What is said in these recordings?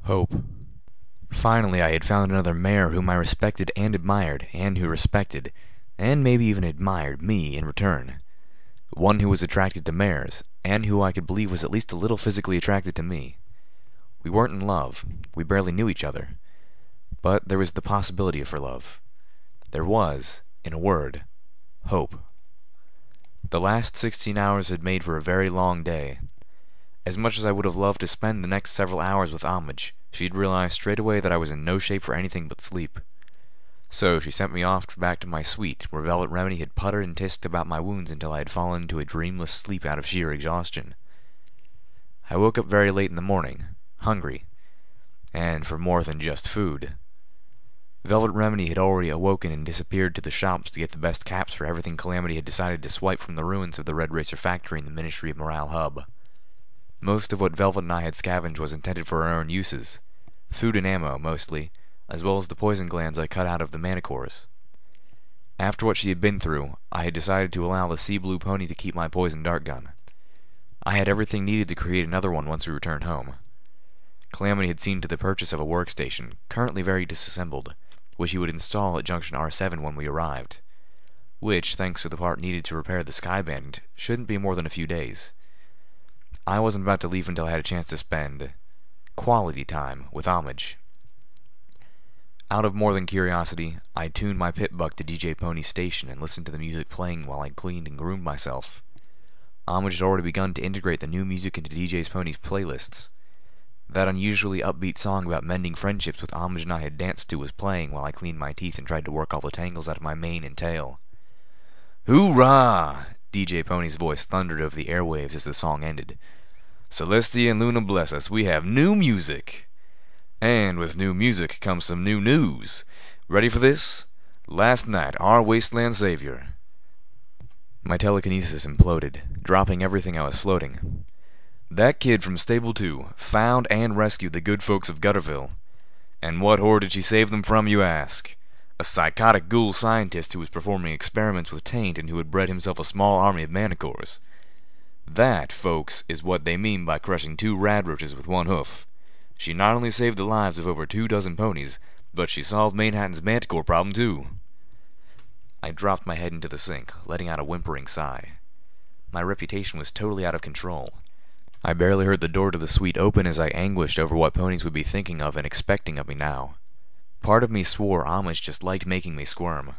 Hope. Finally, I had found another mare whom I respected and admired, and who respected, and maybe even admired, me in return. One who was attracted to mares, and who I could believe was at least a little physically attracted to me. We weren't in love. We barely knew each other. But there was the possibility for love. There was, in a word, hope. The last 16 hours had made for a very long day. As much as I would have loved to spend the next several hours with Homage, she'd realized straight away that I was in no shape for anything but sleep. So she sent me off back to my suite, where Velvet Remedy had puttered and tisked about my wounds until I had fallen into a dreamless sleep out of sheer exhaustion. I woke up very late in the morning, hungry, and for more than just food. Velvet Remedy had already awoken and disappeared to the shops to get the best caps for everything Calamity had decided to swipe from the ruins of the Red Racer factory in the Ministry of Morale hub. Most of what Velvet and I had scavenged was intended for our own uses. Food and ammo, mostly, as well as the poison glands I cut out of the manticores. After what she had been through, I had decided to allow the Sea Blue Pony to keep my poison dart gun. I had everything needed to create another one once we returned home. Calamity had seen to the purchase of a workstation, currently very disassembled, which he would install at Junction R7 when we arrived, which, thanks to the part needed to repair the Sky Bandit, shouldn't be more than a few days. I wasn't about to leave until I had a chance to spend quality time with Homage. Out of more than curiosity, I tuned my pit-buck to DJ Pony's station and listened to the music playing while I cleaned and groomed myself. Homage had already begun to integrate the new music into DJ Pony's playlists. That unusually upbeat song about mending friendships with Homage and I had danced to was playing while I cleaned my teeth and tried to work all the tangles out of my mane and tail. "Hoorah!" DJ Pony's voice thundered over the airwaves as the song ended. "Celestia and Luna bless us, we have new music! And with new music comes some new news. Ready for this? Last night, our wasteland savior..." My telekinesis imploded, dropping everything I was floating. "That kid from Stable 2 found and rescued the good folks of Gutterville. And what horror did she save them from, you ask? A psychotic ghoul scientist who was performing experiments with Taint and who had bred himself a small army of manticores. That, folks, is what they mean by crushing 2 radroaches with 1 hoof. She not only saved the lives of over 24 ponies, but she solved Manhattan's manticore problem, too." I dropped my head into the sink, letting out a whimpering sigh. My reputation was totally out of control. I barely heard the door to the suite open as I anguished over what ponies would be thinking of and expecting of me now. Part of me swore Homage just liked making me squirm.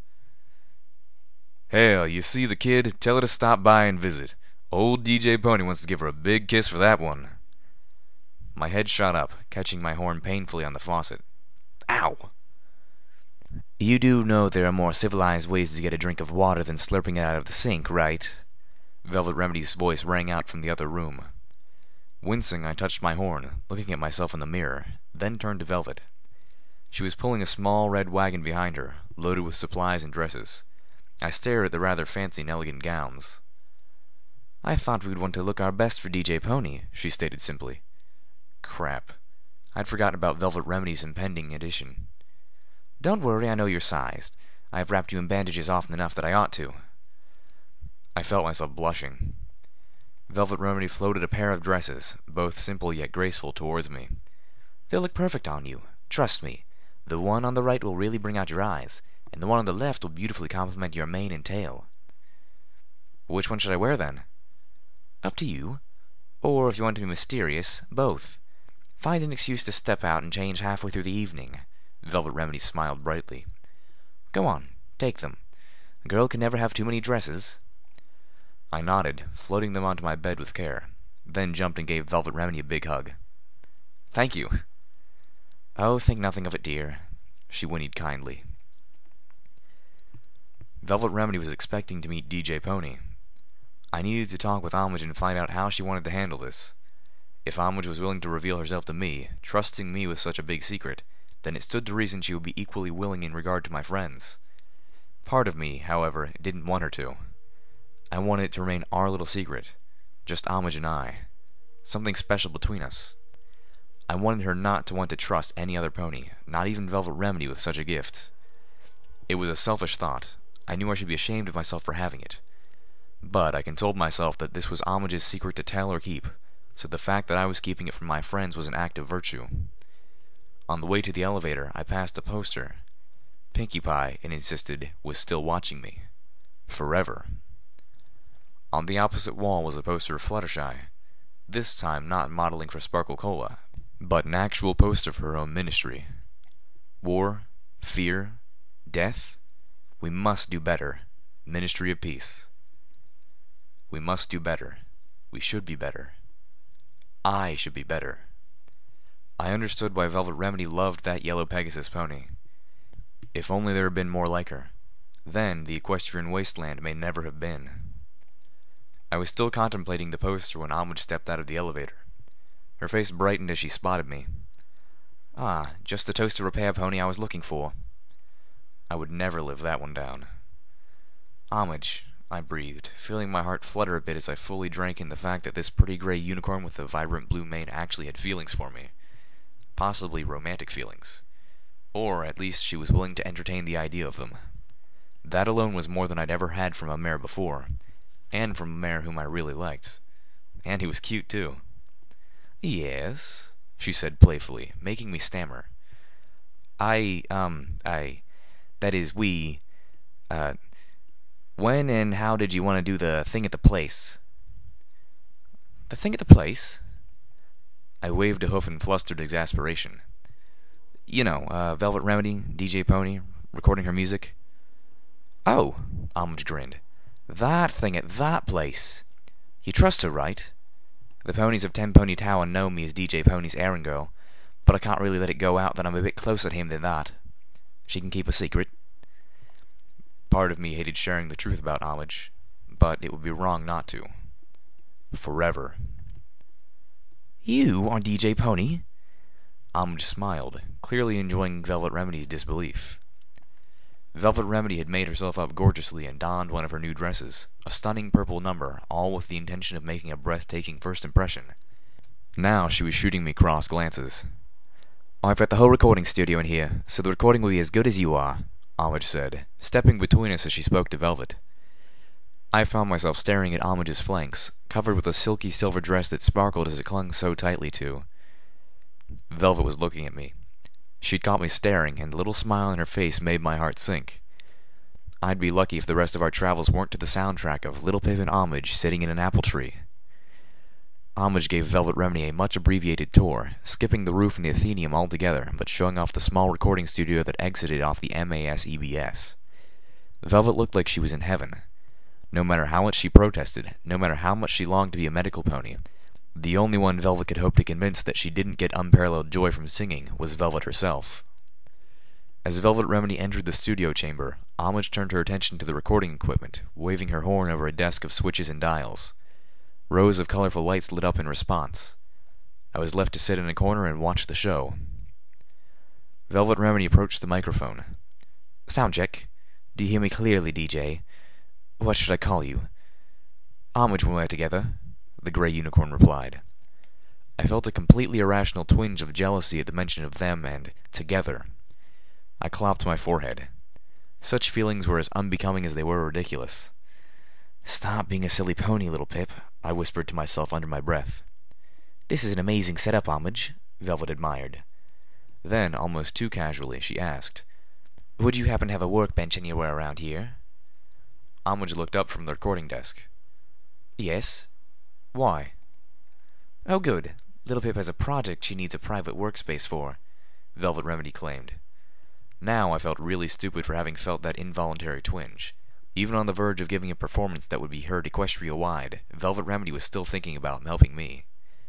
"Hell, you see the kid? Tell her to stop by and visit. Old DJ Pony wants to give her a big kiss for that one." My head shot up, catching my horn painfully on the faucet. Ow! "You do know there are more civilized ways to get a drink of water than slurping it out of the sink, right?" Velvet Remedy's voice rang out from the other room. Wincing, I touched my horn, looking at myself in the mirror, then turned to Velvet. She was pulling a small red wagon behind her, loaded with supplies and dresses. I stared at the rather fancy and elegant gowns. "I thought we'd want to look our best for DJ Pony," she stated simply. Crap. I'd forgotten about Velvet Remedy's impending addition. "Don't worry, I know you're sized. I've wrapped you in bandages often enough that I ought to." I felt myself blushing. Velvet Remedy floated a pair of dresses, both simple yet graceful, towards me. "They'll look perfect on you. Trust me. The one on the right will really bring out your eyes, and the one on the left will beautifully complement your mane and tail." "Which one should I wear, then?" "Up to you. Or, if you want to be mysterious, both. Find an excuse to step out and change halfway through the evening." Velvet Remedy smiled brightly. "Go on, take them. A girl can never have too many dresses." I nodded, floating them onto my bed with care, then jumped and gave Velvet Remedy a big hug. "Thank you." "Oh, think nothing of it, dear." She whinnied kindly. Velvet Remedy was expecting to meet DJ Pony. I needed to talk with Homage and find out how she wanted to handle this. If Homage was willing to reveal herself to me, trusting me with such a big secret, then it stood to reason she would be equally willing in regard to my friends. Part of me, however, didn't want her to. I wanted it to remain our little secret, just Homage and I. Something special between us. I wanted her not to want to trust any other pony, not even Velvet Remedy with such a gift. It was a selfish thought. I knew I should be ashamed of myself for having it. But I consoled myself that this was Homage's secret to tell or keep, so the fact that I was keeping it from my friends was an act of virtue. On the way to the elevator, I passed a poster. Pinkie Pie, it insisted, was still watching me. Forever. On the opposite wall was a poster of Fluttershy, this time not modeling for Sparkle Cola, but an actual poster of her own ministry. War, fear, death, we must do better. Ministry of Peace. We must do better. We should be better. I should be better. I understood why Velvet Remedy loved that yellow Pegasus pony. If only there had been more like her. Then the equestrian wasteland may never have been. I was still contemplating the poster when Homage stepped out of the elevator. Her face brightened as she spotted me. Ah, just the toaster repair pony I was looking for. I would never live that one down. Homage, I breathed, feeling my heart flutter a bit as I fully drank in the fact that this pretty gray unicorn with a vibrant blue mane actually had feelings for me. Possibly romantic feelings. Or at least she was willing to entertain the idea of them. That alone was more than I'd ever had from a mare before, and from a mare whom I really liked. And he was cute, too. Yes, she said playfully, making me stammer. That is, when and how did you want to do the thing at the place? The thing at the place? I waved a hoof in flustered exasperation. You know, Velvet Remedy, DJ Pony, recording her music. Oh, Homage grinned. That thing at that place. You trust her, right? The ponies of Ten Pony Tower know me as DJ Pony's errand girl, but I can't really let it go out that I'm a bit closer to him than that. She can keep a secret. Part of me hated sharing the truth about Homage, but it would be wrong not to. Forever. You are DJ Pony? Homage smiled, clearly enjoying Velvet Remedy's disbelief. Velvet Remedy had made herself up gorgeously and donned one of her new dresses, a stunning purple number, all with the intention of making a breathtaking first impression. Now she was shooting me cross glances. I've got the whole recording studio in here, so the recording will be as good as you are, Homage said, stepping between us as she spoke to Velvet. I found myself staring at Homage's flanks, covered with a silky silver dress that sparkled as it clung so tightly to. Velvet was looking at me. She'd caught me staring, and the little smile on her face made my heart sink. I'd be lucky if the rest of our travels weren't to the soundtrack of Little Pip and Homage sitting in an apple tree. Homage gave Velvet Remedy a much abbreviated tour, skipping the roof and the Athenaeum altogether, but showing off the small recording studio that exited off the MAS-EBS. Velvet looked like she was in heaven. No matter how much she protested, no matter how much she longed to be a medical pony, the only one Velvet could hope to convince that she didn't get unparalleled joy from singing was Velvet herself. As Velvet Remedy entered the studio chamber, Homage turned her attention to the recording equipment, waving her horn over a desk of switches and dials. Rows of colorful lights lit up in response. I was left to sit in a corner and watch the show. Velvet Remedy approached the microphone. Sound check. Do you hear me clearly, DJ? What should I call you? Homage when we're together, the gray unicorn replied. I felt a completely irrational twinge of jealousy at the mention of them and together. I clapped my forehead. Such feelings were as unbecoming as they were ridiculous. Stop being a silly pony, Little Pip, I whispered to myself under my breath. This is an amazing setup, Homage, Velvet admired. Then, almost too casually, she asked, Would you happen to have a workbench anywhere around here? Homage looked up from the recording desk. Yes. Why? Oh, good. Little Pip has a project she needs a private workspace for, Velvet Remedy claimed. Now I felt really stupid for having felt that involuntary twinge. Even on the verge of giving a performance that would be heard Equestria-wide, Velvet Remedy was still thinking about helping me.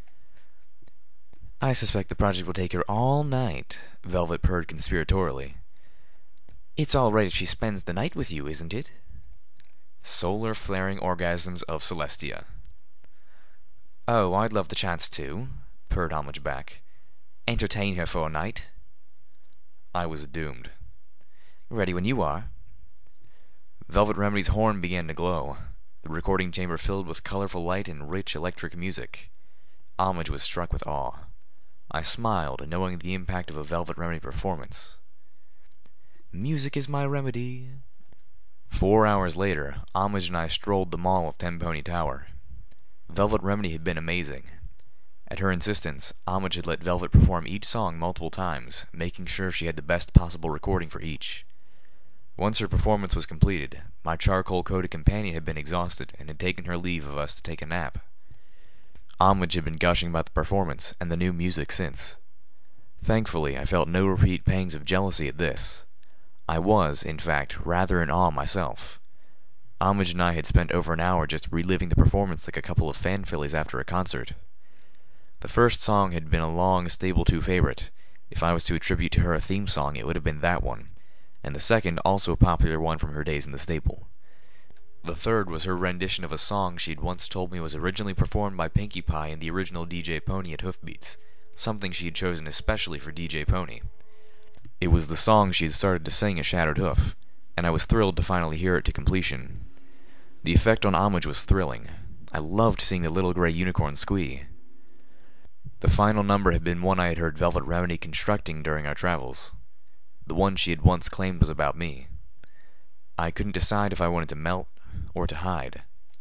I suspect the project will take her all night, Velvet purred conspiratorially. It's all right if she spends the night with you, isn't it? Solar flaring orgasms of Celestia. Oh, I'd love the chance to, purred Homage back. Entertain her for a night. I was doomed. Ready when you are. Velvet Remedy's horn began to glow, the recording chamber filled with colorful light and rich electric music. Homage was struck with awe. I smiled, knowing the impact of a Velvet Remedy performance. Music is my remedy. 4 hours later, Homage and I strolled the mall of Ten Pony Tower. Velvet Remedy had been amazing. At her insistence, Homage had let Velvet perform each song multiple times, making sure she had the best possible recording for each. Once her performance was completed, my charcoal-coated companion had been exhausted and had taken her leave of us to take a nap. Homage had been gushing about the performance and the new music since. Thankfully, I felt no repeat pangs of jealousy at this. I was, in fact, rather in awe myself. Homage and I had spent over an hour just reliving the performance like a couple of fan fillies after a concert. The first song had been a long Stable 2 favorite. If I was to attribute to her a theme song, it would have been that one, and the second also a popular one from her days in the stable. The third was her rendition of a song she'd once told me was originally performed by Pinkie Pie and the original DJ Pony at Hoofbeats, something she had chosen especially for DJ Pony. It was the song she had started to sing at Shattered Hoof, and I was thrilled to finally hear it to completion. The effect on Homage was thrilling. I loved seeing the little gray unicorn squee. The final number had been one I had heard Velvet Remedy constructing during our travels. The one she had once claimed was about me. I couldn't decide if I wanted to melt or to hide.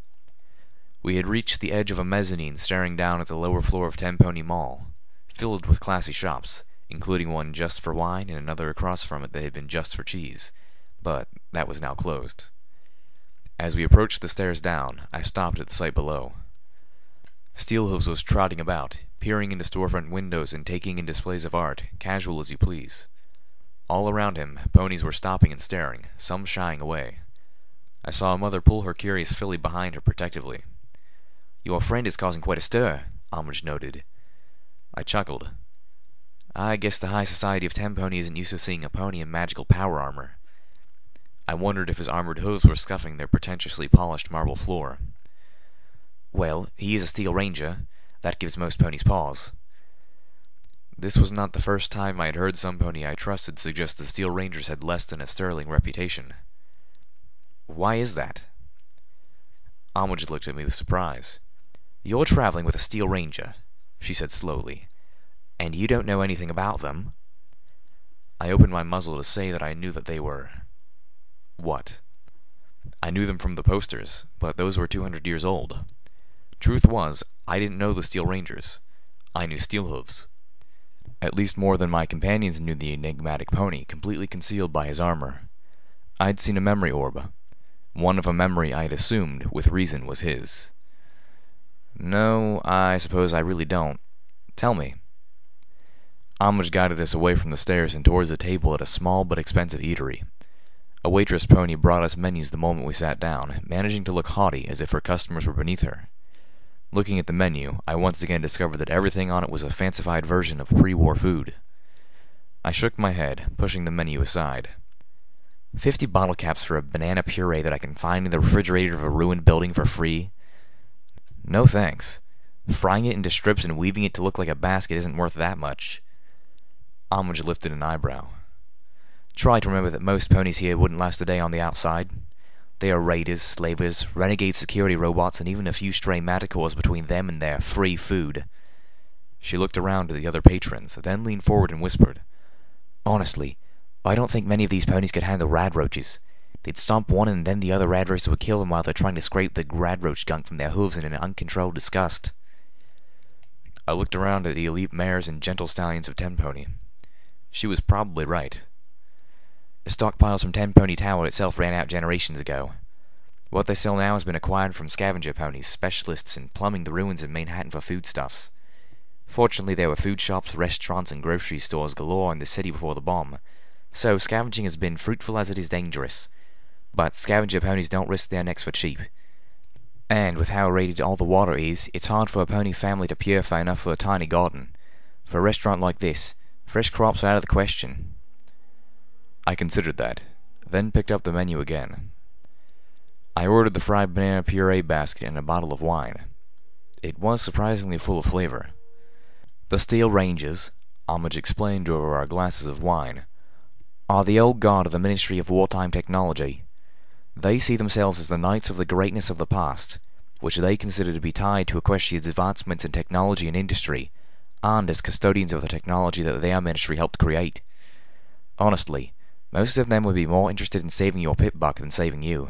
We had reached the edge of a mezzanine staring down at the lower floor of Tenpony Mall, filled with classy shops, including one just for wine and another across from it that had been just for cheese, but that was now closed. As we approached the stairs down, I stopped at the sight below. Steelhooves was trotting about, peering into storefront windows and taking in displays of art, casual as you please. All around him, ponies were stopping and staring, some shying away. I saw a mother pull her curious filly behind her protectively. "Your friend is causing quite a stir," Homage noted. I chuckled. I guess the high society of Tenpony isn't used to seeing a pony in magical power armor. I wondered if his armored hooves were scuffing their pretentiously polished marble floor. "Well, he is a Steel Ranger. That gives most ponies pause." This was not the first time I had heard some pony I trusted suggest the Steel Rangers had less than a sterling reputation. "Why is that?" Homage looked at me with surprise. "You're traveling with a Steel Ranger," she said slowly, "and you don't know anything about them." I opened my muzzle to say that I knew that they were... What? I knew them from the posters, but those were 200 years old. Truth was, I didn't know the Steel Rangers. I knew Steelhooves. At least more than my companions knew the enigmatic pony, completely concealed by his armor. I'd seen a memory orb. One of a memory I had assumed, with reason, was his. "No, I suppose I really don't. Tell me." Homage guided us away from the stairs and towards a table at a small but expensive eatery. A waitress pony brought us menus the moment we sat down, managing to look haughty as if her customers were beneath her. Looking at the menu, I once again discovered that everything on it was a fancified version of pre-war food. I shook my head, pushing the menu aside. 50 bottle caps for a banana puree that I can find in the refrigerator of a ruined building for free? No thanks. Frying it into strips and weaving it to look like a basket isn't worth that much. Homage lifted an eyebrow. Try to remember that most ponies here wouldn't last a day on the outside. They are raiders, slavers, renegade security robots, and even a few stray Manticores between them and their free food. She looked around to the other patrons, then leaned forward and whispered, "Honestly, I don't think many of these ponies could handle radroaches. They'd stomp one and then the other radroaches would kill them while they're trying to scrape the radroach gunk from their hooves in an uncontrolled disgust." I looked around at the elite mares and gentle stallions of Tenpony. She was probably right. The stockpiles from Tenpony Tower itself ran out generations ago. What they sell now has been acquired from scavenger ponies, specialists in plumbing the ruins of Manhattan for foodstuffs. Fortunately, there were food shops, restaurants, and grocery stores galore in the city before the bomb, so scavenging has been fruitful as it is dangerous. But scavenger ponies don't risk their necks for cheap. And with how irradiated all the water is, it's hard for a pony family to purify enough for a tiny garden. For a restaurant like this, fresh crops are out of the question. I considered that, then picked up the menu again. I ordered the fried banana puree basket and a bottle of wine. It was surprisingly full of flavor. The Steel Rangers, Homage explained over our glasses of wine, are the old guard of the Ministry of Wartime Technology. They see themselves as the knights of the greatness of the past, which they consider to be tied to Equestria's advancements in technology and industry, and as custodians of the technology that their ministry helped create. Honestly, most of them would be more interested in saving your pip buck than saving you.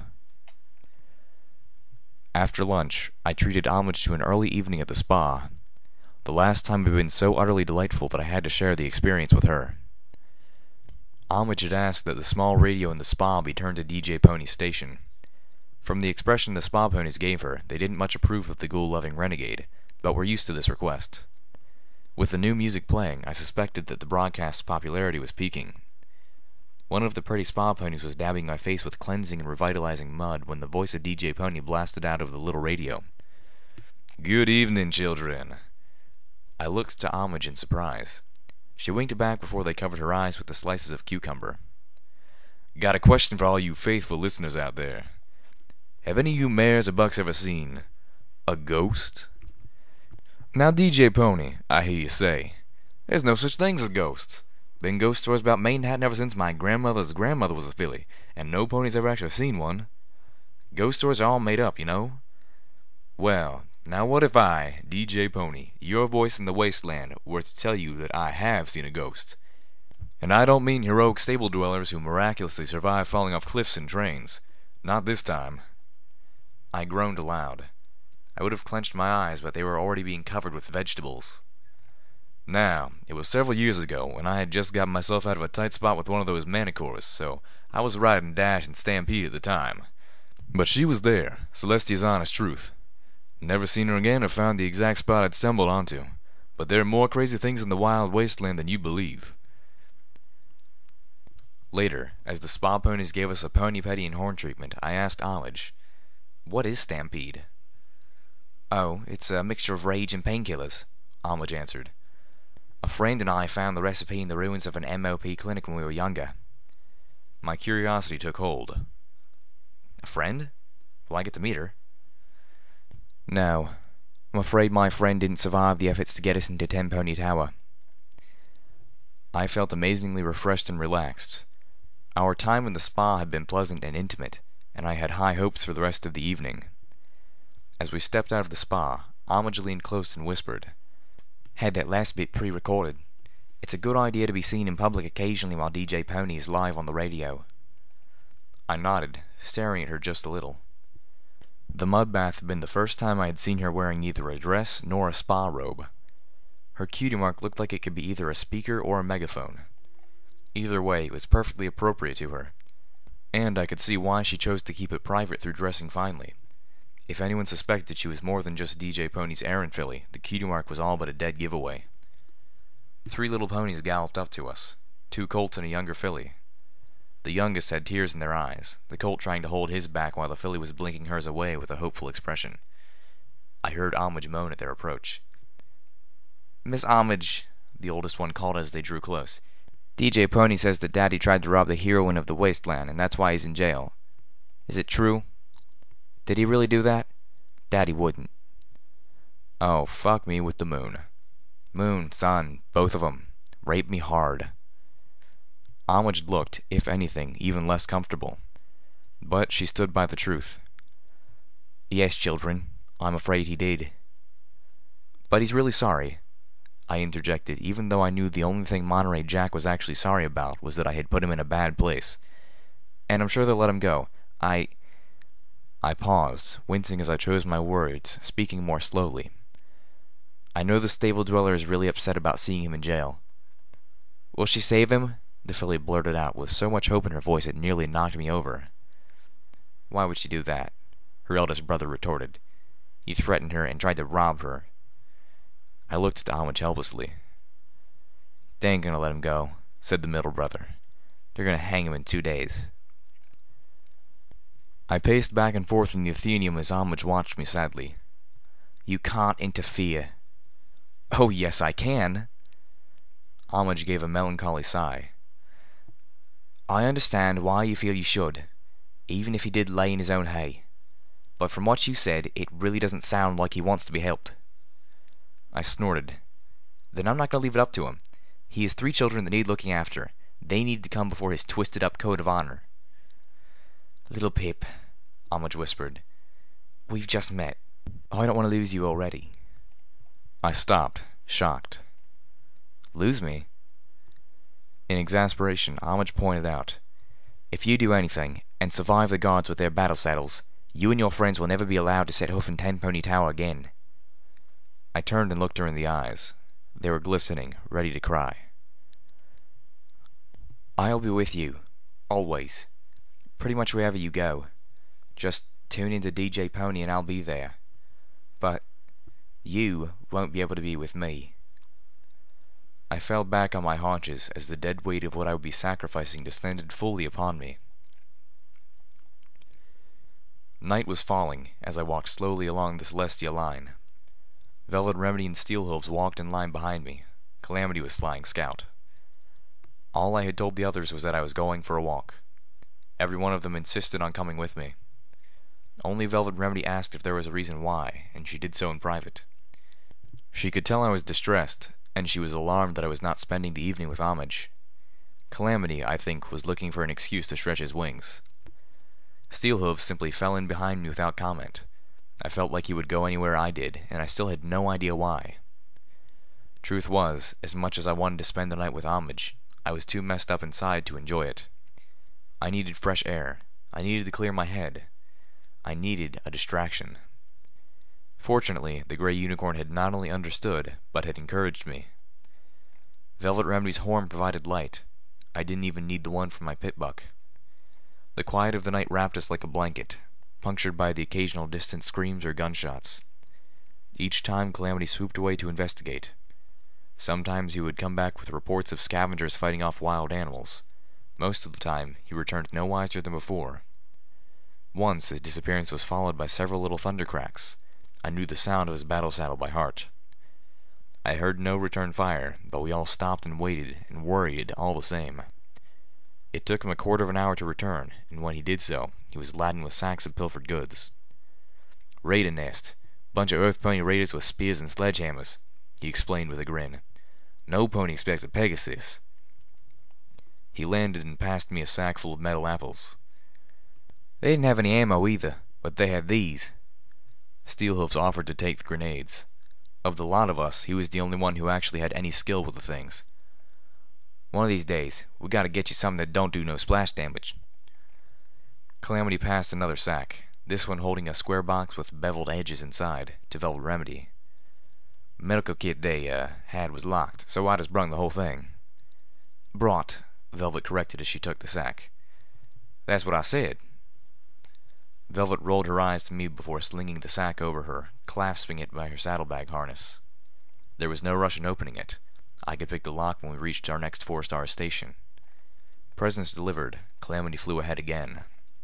After lunch, I treated Homage to an early evening at the spa. The last time had been so utterly delightful that I had to share the experience with her. Homage had asked that the small radio in the spa be turned to DJ Pony's station. From the expression the spa ponies gave her, they didn't much approve of the ghoul-loving renegade, but were used to this request. With the new music playing, I suspected that the broadcast's popularity was peaking. One of the pretty spa ponies was dabbing my face with cleansing and revitalizing mud when the voice of DJ Pony blasted out over the little radio. "Good evening, children." I looked to Homage in surprise. She winked back before they covered her eyes with the slices of cucumber. "Got a question for all you faithful listeners out there. Have any of you mares or bucks ever seen a ghost?" "Now, DJ Pony," I hear you say, "there's no such things as ghosts. Been ghost stories about Maidenhatten ever since my grandmother's grandmother was a filly, and no pony's ever actually seen one. Ghost stories are all made up, you know. Well, now what if I, DJ Pony, your voice in the wasteland, were to tell you that I have seen a ghost? And I don't mean heroic stable dwellers who miraculously survive falling off cliffs in trains. Not this time." I groaned aloud. I would have clenched my eyes, but they were already being covered with vegetables. Now, it was several years ago, when I had just gotten myself out of a tight spot with one of those manicures, so I was riding Dash and Stampede at the time. But she was there, Celestia's honest truth. Never seen her again or found the exact spot I'd stumbled onto, but there are more crazy things in the wild wasteland than you believe. Later, as the spa ponies gave us a pony petty and horn treatment, I asked Homage, "What is Stampede?" "Oh, it's a mixture of rage and painkillers," Homage answered. "A friend and I found the recipe in the ruins of an MOP clinic when we were younger." My curiosity took hold. "A friend? Will I get to meet her?" "No. I'm afraid my friend didn't survive the efforts to get us into Ten Pony Tower." I felt amazingly refreshed and relaxed. Our time in the spa had been pleasant and intimate, and I had high hopes for the rest of the evening. As we stepped out of the spa, Homage leaned close and whispered, "Had that last bit pre-recorded. It's a good idea to be seen in public occasionally while DJ Pony is live on the radio." I nodded, staring at her just a little. The mud bath had been the first time I had seen her wearing neither a dress nor a spa robe. Her cutie mark looked like it could be either a speaker or a megaphone. Either way, it was perfectly appropriate to her, and I could see why she chose to keep it private through dressing finely. If anyone suspected she was more than just DJ Pony's errand filly, the cutie mark was all but a dead giveaway. 3 little ponies galloped up to us, 2 colts and a younger filly. The youngest had tears in their eyes, the colt trying to hold his back while the filly was blinking hers away with a hopeful expression. I heard Homage moan at their approach. "Miss Homage," the oldest one called as they drew close, "DJ Pony says that Daddy tried to rob the heroine of the wasteland, and that's why he's in jail. Is it true? Did he really do that? Daddy wouldn't." "Oh, fuck me with the moon. Moon, sun, both of 'em. Rape me hard." Homage looked, if anything, even less comfortable. But she stood by the truth. "Yes, children, I'm afraid he did." "But he's really sorry," I interjected, even though I knew the only thing Monterey Jack was actually sorry about was that I had put him in a bad place. "And I'm sure they'll let him go. I paused, wincing as I chose my words, speaking more slowly. "I know the stable dweller is really upset about seeing him in jail." "Will she save him?" the filly blurted out with so much hope in her voice it nearly knocked me over. "Why would she do that?" her eldest brother retorted. "He threatened her and tried to rob her." I looked at Homage helplessly. "They ain't gonna let him go," said the middle brother. "They're gonna hang him in 2 days." I paced back and forth in the Athenaeum as Homage watched me sadly. "You can't interfere." "Oh, yes, I can." Homage gave a melancholy sigh. "I understand why you feel you should, even if he did lay in his own hay. But from what you said, it really doesn't sound like he wants to be helped." I snorted. "Then I'm not going to leave it up to him. He has 3 children that need looking after. They need to come before his twisted-up code of honor." "Little Pip," Homage whispered, "we've just met. I don't want to lose you already." I stopped, shocked. "Lose me?" In exasperation, Homage pointed out, "If you do anything, and survive the guards with their battle saddles, you and your friends will never be allowed to set hoof in Ten Pony Tower again." I turned and looked her in the eyes. They were glistening, ready to cry. "I'll be with you. Always. Pretty much wherever you go. Just tune into DJ Pony and I'll be there. But you won't be able to be with me." I fell back on my haunches as the dead weight of what I would be sacrificing descended fully upon me. Night was falling as I walked slowly along the Celestia line. Velvet Remedy and Steelhooves walked in line behind me. Calamity was flying scout. All I had told the others was that I was going for a walk. Every one of them insisted on coming with me. Only Velvet Remedy asked if there was a reason why, and she did so in private. She could tell I was distressed, and she was alarmed that I was not spending the evening with Homage. Calamity, I think, was looking for an excuse to stretch his wings. Steelhooves simply fell in behind me without comment. I felt like he would go anywhere I did, and I still had no idea why. Truth was, as much as I wanted to spend the night with Homage, I was too messed up inside to enjoy it. I needed fresh air. I needed to clear my head. I needed a distraction. Fortunately, the Grey Unicorn had not only understood, but had encouraged me. Velvet Remedy's horn provided light. I didn't even need the one from my pit-buck. The quiet of the night wrapped us like a blanket, punctured by the occasional distant screams or gunshots. Each time Calamity swooped away to investigate. Sometimes he would come back with reports of scavengers fighting off wild animals. Most of the time, he returned no wiser than before. Once, his disappearance was followed by several little thundercracks. I knew the sound of his battle saddle by heart. I heard no return fire, but we all stopped and waited and worried all the same. It took him a quarter of an hour to return, and when he did so, he was laden with sacks of pilfered goods. "Raider nest. Bunch of Earth Pony raiders with spears and sledgehammers," he explained with a grin. "No pony expects a Pegasus." He landed and passed me a sack full of metal apples. "They didn't have any ammo either, but they had these." Steelhooves offered to take the grenades. Of the lot of us, he was the only one who actually had any skill with the things. "One of these days, we gotta get you something that don't do no splash damage." Calamity passed another sack, this one holding a square box with beveled edges inside, to Velvet Remedy. "Medical kit they, had was locked, so I just brung the whole thing." "Brought," Velvet corrected as she took the sack. "That's what I said." Velvet rolled her eyes to me before slinging the sack over her, clasping it by her saddlebag harness. There was no rush in opening it. I could pick the lock when we reached our next 4-star station. Presents delivered, Calamity flew ahead again.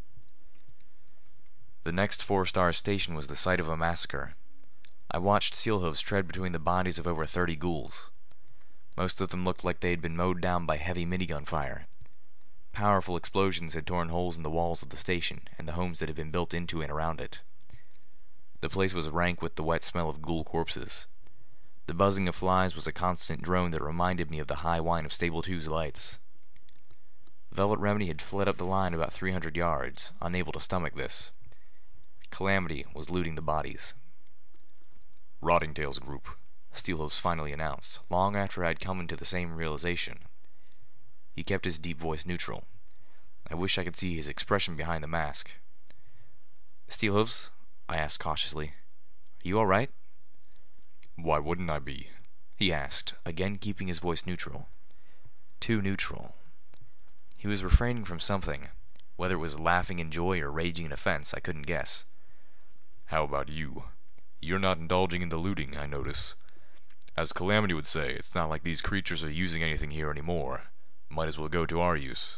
The next 4-star station was the site of a massacre. I watched Steelhooves tread between the bodies of over 30 ghouls. Most of them looked like they had been mowed down by heavy minigun fire. Powerful explosions had torn holes in the walls of the station and the homes that had been built into and around it. The place was rank with the wet smell of ghoul corpses. The buzzing of flies was a constant drone that reminded me of the high whine of Stable 2's lights. Velvet Remedy had fled up the line about 300 yards, unable to stomach this. Calamity was looting the bodies. "Rotting Tails Group," Steelhooves finally announced, long after I had come into the same realization. He kept his deep voice neutral. I wish I could see his expression behind the mask. "Steelhooves?" I asked cautiously. "Are you all right?" "Why wouldn't I be?" he asked, again keeping his voice neutral. Too neutral. He was refraining from something. Whether it was laughing in joy or raging in offense, I couldn't guess. "How about you? You're not indulging in the looting, I notice. As Calamity would say, it's not like these creatures are using anything here anymore. Might as well go to our use."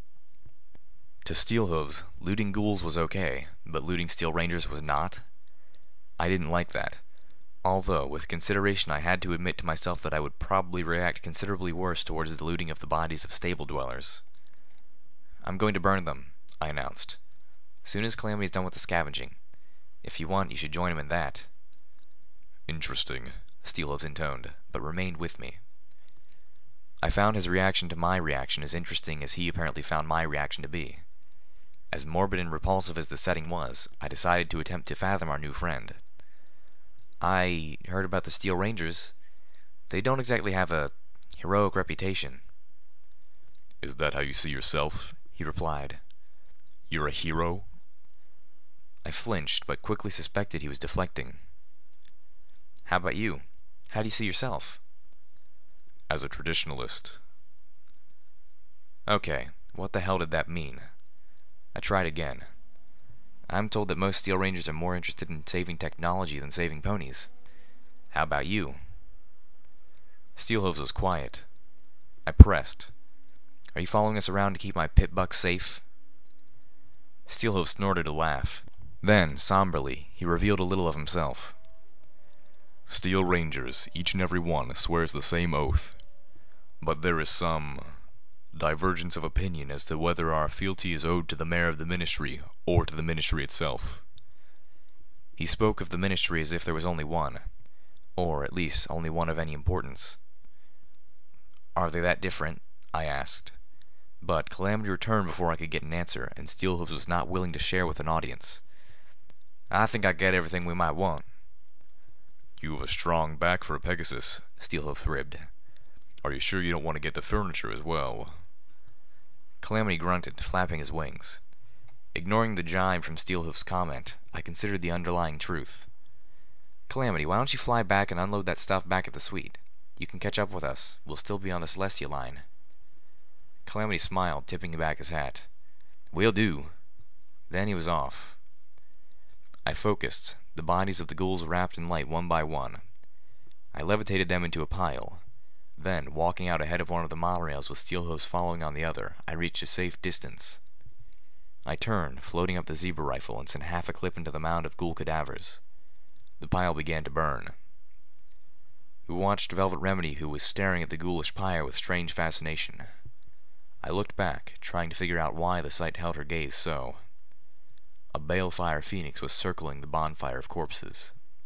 To Steelhooves, looting ghouls was okay, but looting Steel Rangers was not? I didn't like that. Although, with consideration, I had to admit to myself that I would probably react considerably worse towards the looting of the bodies of stable dwellers. "I'm going to burn them," I announced. "Soon as Calamity's done with the scavenging. If you want, you should join him in that." "Interesting," Steelhooves intoned, but remained with me. I found his reaction to my reaction as interesting as he apparently found my reaction to be. As morbid and repulsive as the setting was, I decided to attempt to fathom our new friend. "I heard about the Steel Rangers. They don't exactly have a heroic reputation." "Is that how you see yourself?" he replied. "You're a hero?" I flinched, but quickly suspected he was deflecting. How about you? How do you see yourself? As a traditionalist. Okay, what the hell did that mean? I tried again. I'm told that most Steel Rangers are more interested in saving technology than saving ponies. How about you? Steelhooves was quiet. I pressed. Are you following us around to keep my pit buck safe? Steelhooves snorted a laugh. Then, somberly, he revealed a little of himself. Steel Rangers, each and every one, swears the same oath. But there is some divergence of opinion as to whether our fealty is owed to the mayor of the ministry or to the ministry itself. He spoke of the ministry as if there was only one, or at least only one of any importance. Are they that different? I asked. But Calamity returned before I could get an answer, and Steelhooves was not willing to share with an audience. I think I get everything we might want. You have a strong back for a Pegasus, Steelhooves ribbed. Are you sure you don't want to get the furniture as well? Calamity grunted, flapping his wings. Ignoring the jibe from Steelhooves' comment, I considered the underlying truth. Calamity, why don't you fly back and unload that stuff back at the suite? You can catch up with us. We'll still be on the Celestia line. Calamity smiled, tipping back his hat. Will do. Then he was off. I focused, the bodies of the ghouls wrapped in light one by one. I levitated them into a pile. Then, walking out ahead of one of the monorails with Steelhooves following on the other, I reached a safe distance. I turned, floating up the zebra rifle, and sent half a clip into the mound of ghoul cadavers. The pile began to burn. We watched Velvet Remedy, who was staring at the ghoulish pyre with strange fascination. I looked back, trying to figure out why the sight held her gaze so. A balefire phoenix was circling the bonfire of corpses.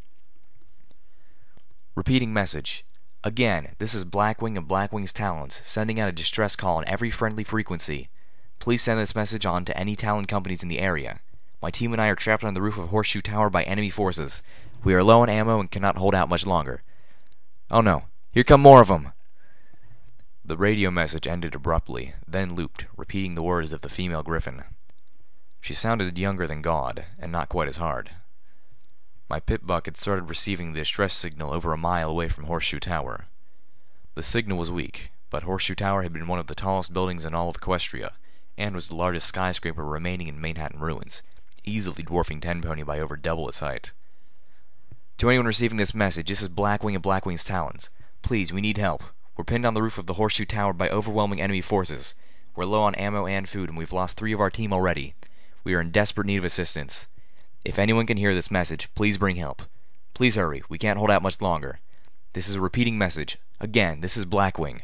Repeating message. Again, this is Blackwing of Blackwing's Talons, sending out a distress call on every friendly frequency. Please send this message on to any Talon companies in the area. My team and I are trapped on the roof of Horseshoe Tower by enemy forces. We are low on ammo and cannot hold out much longer. Oh no, here come more of them! The radio message ended abruptly, then looped, repeating the words of the female griffin. She sounded younger than God, and not quite as hard. My pit buck had started receiving the distress signal over a mile away from Horseshoe Tower. The signal was weak, but Horseshoe Tower had been one of the tallest buildings in all of Equestria, and was the largest skyscraper remaining in Manhattan ruins, easily dwarfing Tenpony by over double its height. To anyone receiving this message, this is Blackwing of Blackwing's Talons. Please, we need help. We're pinned on the roof of the Horseshoe Tower by overwhelming enemy forces. We're low on ammo and food, and we've lost 3 of our team already. We are in desperate need of assistance. If anyone can hear this message, please bring help. Please hurry, we can't hold out much longer. This is a repeating message. Again, this is Blackwing.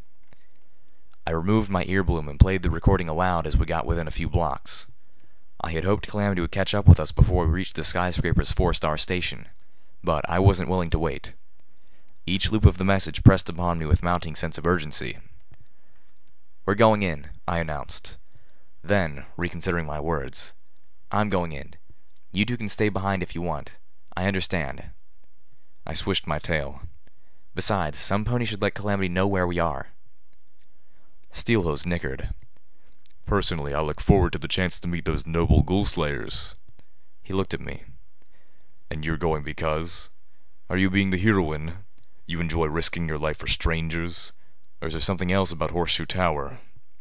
I removed my earbloom and played the recording aloud as we got within a few blocks. I had hoped Calamity would catch up with us before we reached the skyscraper's 4-star station, but I wasn't willing to wait. Each loop of the message pressed upon me with mounting sense of urgency. We're going in, I announced. Then, reconsidering my words, I'm going in. You two can stay behind if you want. I understand. I swished my tail. Besides, some pony should let Calamity know where we are. Steelhooves nickered. Personally, I look forward to the chance to meet those noble ghoul slayers. He looked at me. And you're going because? Are you being the heroine? You enjoy risking your life for strangers? Or is there something else about Horseshoe Tower?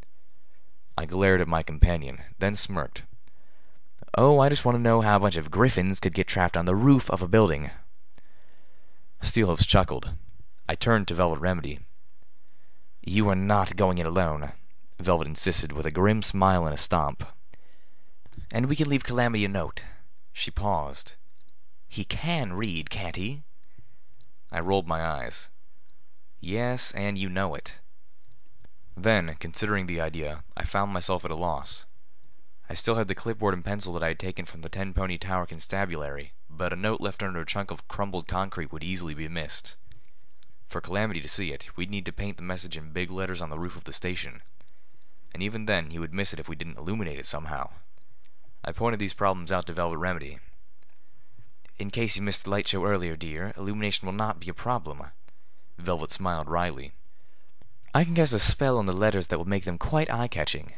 I glared at my companion, then smirked. Oh, I just want to know how a bunch of griffins could get trapped on the roof of a building. Steelhooves chuckled. I turned to Velvet Remedy. You are not going in alone, Velvet insisted with a grim smile and a stomp. And we can leave Calamity a note. She paused. He can read, can't he? I rolled my eyes. Yes, and you know it. Then, considering the idea, I found myself at a loss. I still had the clipboard and pencil that I had taken from the Tenpony Tower constabulary, but a note left under a chunk of crumbled concrete would easily be missed. For Calamity to see it, we'd need to paint the message in big letters on the roof of the station. And even then, he would miss it if we didn't illuminate it somehow. I pointed these problems out to Velvet Remedy. In case you missed the light show earlier, dear, illumination will not be a problem. Velvet smiled wryly. I can cast a spell on the letters that will make them quite eye-catching.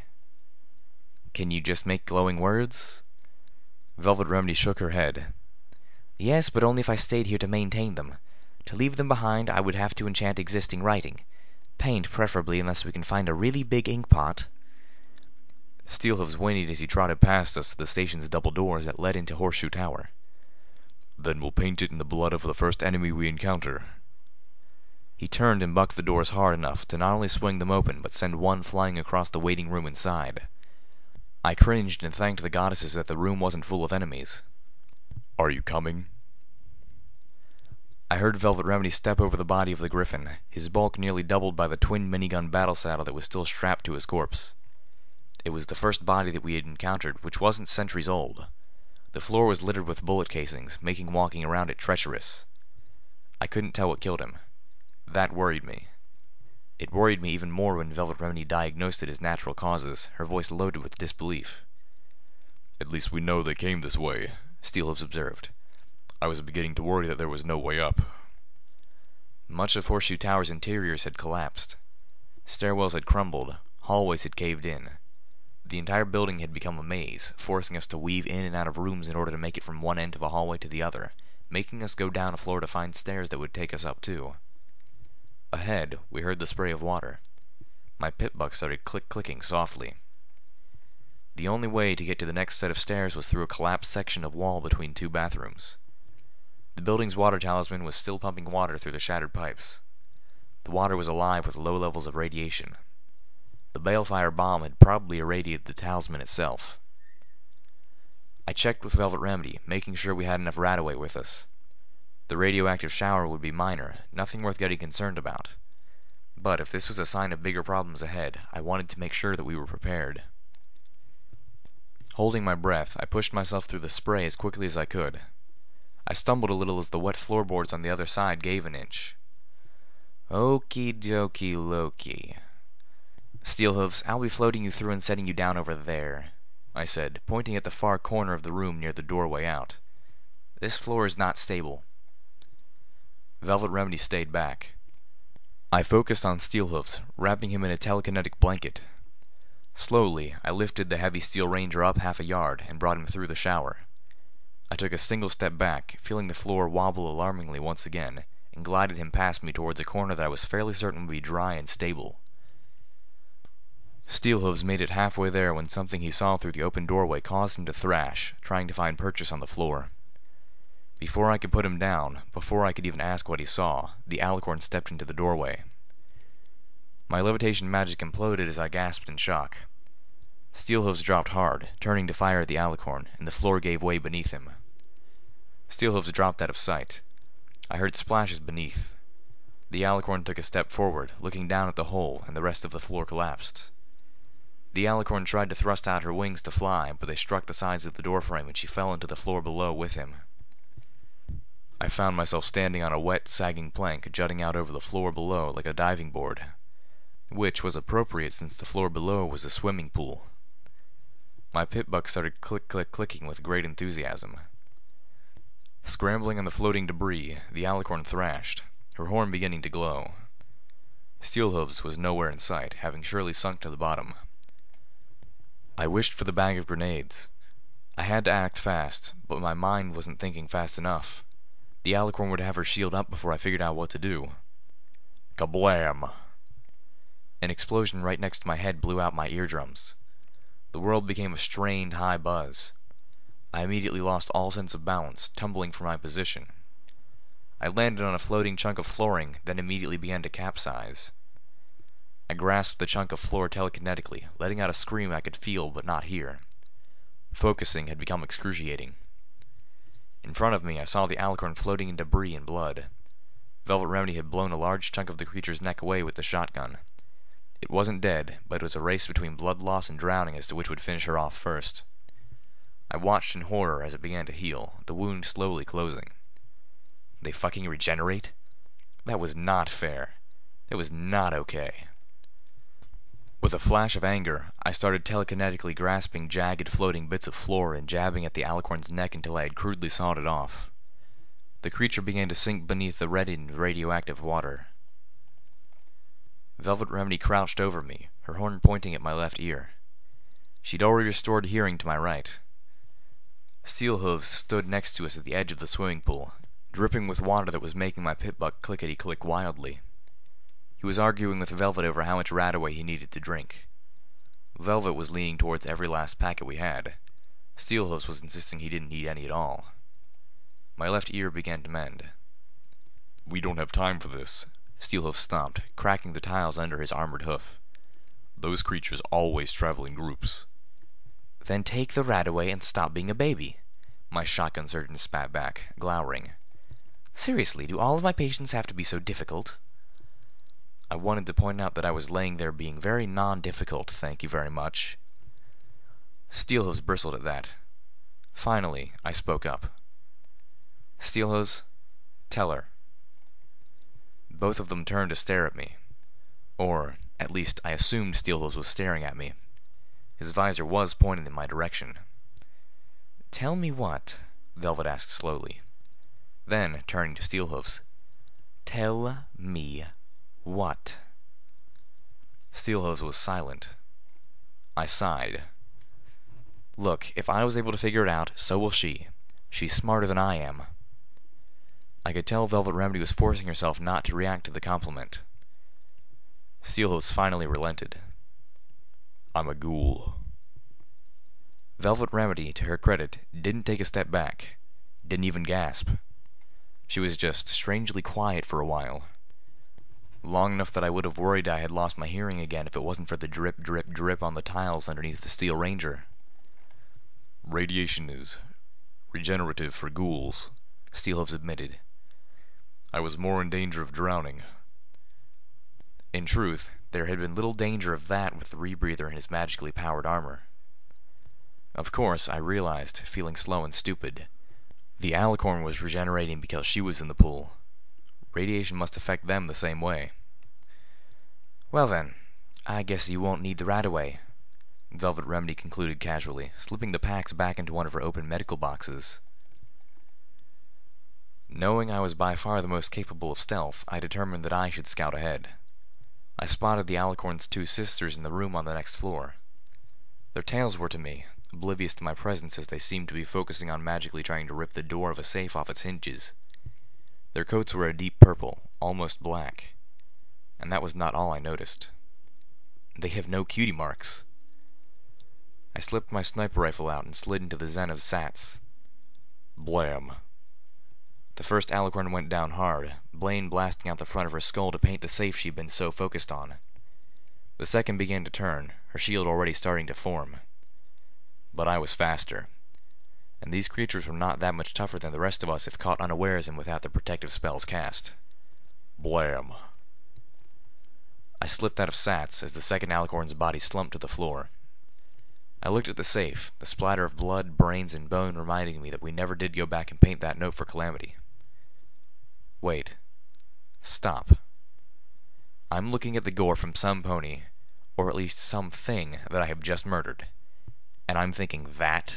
Can you just make glowing words? Velvet Remedy shook her head. Yes, but only if I stayed here to maintain them. To leave them behind, I would have to enchant existing writing. Paint, preferably, unless we can find a really big ink pot. Steelhooves whinnied as he trotted past us to the station's double doors that led into Horseshoe Tower. Then we'll paint it in the blood of the first enemy we encounter. He turned and bucked the doors hard enough to not only swing them open, but send one flying across the waiting room inside. I cringed and thanked the goddesses that the room wasn't full of enemies. Are you coming? I heard Velvet Remedy step over the body of the Griffin, his bulk nearly doubled by the twin minigun battle saddle that was still strapped to his corpse. It was the first body that we had encountered, which wasn't centuries old. The floor was littered with bullet casings, making walking around it treacherous. I couldn't tell what killed him. That worried me. It worried me even more when Velvet Remedy diagnosed it as natural causes, her voice loaded with disbelief. At least we know they came this way, Steelhooves observed. I was beginning to worry that there was no way up. Much of Horseshoe Tower's interiors had collapsed. Stairwells had crumbled, hallways had caved in. The entire building had become a maze, forcing us to weave in and out of rooms in order to make it from one end of a hallway to the other, making us go down a floor to find stairs that would take us up too. Ahead, we heard the spray of water. My pip-buck started clicking softly. The only way to get to the next set of stairs was through a collapsed section of wall between two bathrooms. The building's water talisman was still pumping water through the shattered pipes. The water was alive with low levels of radiation. The balefire bomb had probably irradiated the talisman itself. I checked with Velvet Remedy, making sure we had enough Radaway with us. The radioactive shower would be minor, nothing worth getting concerned about. But if this was a sign of bigger problems ahead, I wanted to make sure that we were prepared. Holding my breath, I pushed myself through the spray as quickly as I could. I stumbled a little as the wet floorboards on the other side gave an inch. Okie dokie Loki. Steelhooves, I'll be floating you through and setting you down over there, I said, pointing at the far corner of the room near the doorway out. This floor is not stable. Velvet Remedy stayed back. I focused on Steelhooves, wrapping him in a telekinetic blanket. Slowly, I lifted the heavy Steel Ranger up half a yard and brought him through the shower. I took a single step back, feeling the floor wobble alarmingly once again, and glided him past me towards a corner that I was fairly certain would be dry and stable. Steelhooves made it halfway there when something he saw through the open doorway caused him to thrash, trying to find purchase on the floor. Before I could put him down, before I could even ask what he saw, the alicorn stepped into the doorway. My levitation magic imploded as I gasped in shock. Steelhooves dropped hard, turning to fire at the alicorn, and the floor gave way beneath him. Steelhooves dropped out of sight. I heard splashes beneath. The alicorn took a step forward, looking down at the hole, and the rest of the floor collapsed. The alicorn tried to thrust out her wings to fly, but they struck the sides of the doorframe and she fell into the floor below with him. I found myself standing on a wet, sagging plank jutting out over the floor below like a diving board, which was appropriate since the floor below was a swimming pool. My pip-buck started clicking with great enthusiasm. Scrambling on the floating debris, the alicorn thrashed, her horn beginning to glow. Steelhooves was nowhere in sight, having surely sunk to the bottom. I wished for the bag of grenades. I had to act fast, but my mind wasn't thinking fast enough. The alicorn would have her shield up before I figured out what to do. Kablam! An explosion right next to my head blew out my eardrums. The world became a strained high buzz. I immediately lost all sense of balance, tumbling from my position. I landed on a floating chunk of flooring, then immediately began to capsize. I grasped the chunk of floor telekinetically, letting out a scream I could feel but not hear. Focusing had become excruciating. In front of me I saw the alicorn floating in debris and blood. Velvet Remedy had blown a large chunk of the creature's neck away with the shotgun. It wasn't dead, but it was a race between blood loss and drowning as to which would finish her off first. I watched in horror as it began to heal, the wound slowly closing. They fucking regenerate? That was not fair. It was not okay. With a flash of anger, I started telekinetically grasping jagged floating bits of floor and jabbing at the alicorn's neck until I had crudely sawed it off. The creature began to sink beneath the reddened radioactive water. Velvet Remedy crouched over me, her horn pointing at my left ear. She'd already restored hearing to my right. Steelhooves stood next to us at the edge of the swimming pool. dripping with water that was making my pit-buck clickety-click wildly. He was arguing with Velvet over how much Radaway he needed to drink. Velvet was leaning towards every last packet we had. Steelhooves was insisting he didn't need any at all. My left ear began to mend. "We don't have time for this," Steelhooves stomped, cracking the tiles under his armored hoof. "Those creatures always travel in groups." "Then take the Radaway and stop being a baby," my shotgun surgeon spat back, glowering. "Seriously, do all of my patients have to be so difficult?" I wanted to point out that I was laying there being very non-difficult, thank you very much. Steelhooves bristled at that. Finally, I spoke up. "Steelhooves, tell her." Both of them turned to stare at me. Or, at least, I assumed Steelhooves was staring at me. His visor was pointed in my direction. "Tell me what?" Velvet asked slowly. Then, turning to Steelhooves, "Tell me what?" Steelhooves was silent. I sighed. Look, if I was able to figure it out, so will she. She's smarter than I am. I could tell Velvet Remedy was forcing herself not to react to the compliment. Steelhooves finally relented. "I'm a ghoul." Velvet Remedy, to her credit, didn't take a step back. Didn't even gasp. She was just strangely quiet for a while. Long enough that I would have worried I had lost my hearing again if it wasn't for the drip, drip, drip on the tiles underneath the Steel Ranger. "Radiation is regenerative for ghouls," Steelhooves admitted. "I was more in danger of drowning." In truth, there had been little danger of that with the rebreather and his magically powered armor. Of course, I realized, feeling slow and stupid, the alicorn was regenerating because she was in the pool. Radiation must affect them the same way. "Well then, I guess you won't need the Radaway," Velvet Remedy concluded casually, slipping the packs back into one of her open medical boxes. Knowing I was by far the most capable of stealth, I determined that I should scout ahead. I spotted the alicorn's two sisters in the room on the next floor. Their tails were to me, oblivious to my presence as they seemed to be focusing on magically trying to rip the door of a safe off its hinges. Their coats were a deep purple, almost black. And that was not all I noticed. They have no cutie marks. I slipped my sniper rifle out and slid into the zen of Sats. Blam. The first alicorn went down hard, Blaine blasting out the front of her skull to paint the safe she'd been so focused on. The second began to turn, her shield already starting to form. But I was faster. And these creatures were not that much tougher than the rest of us if caught unawares and without the protective spells cast. Blam. I slipped out of Sats as the second alicorn's body slumped to the floor. I looked at the safe, the splatter of blood, brains, and bone reminding me that we never did go back and paint that note for Calamity. Wait. Stop. I'm looking at the gore from some pony, or at least something that I have just murdered, and I'm thinking that?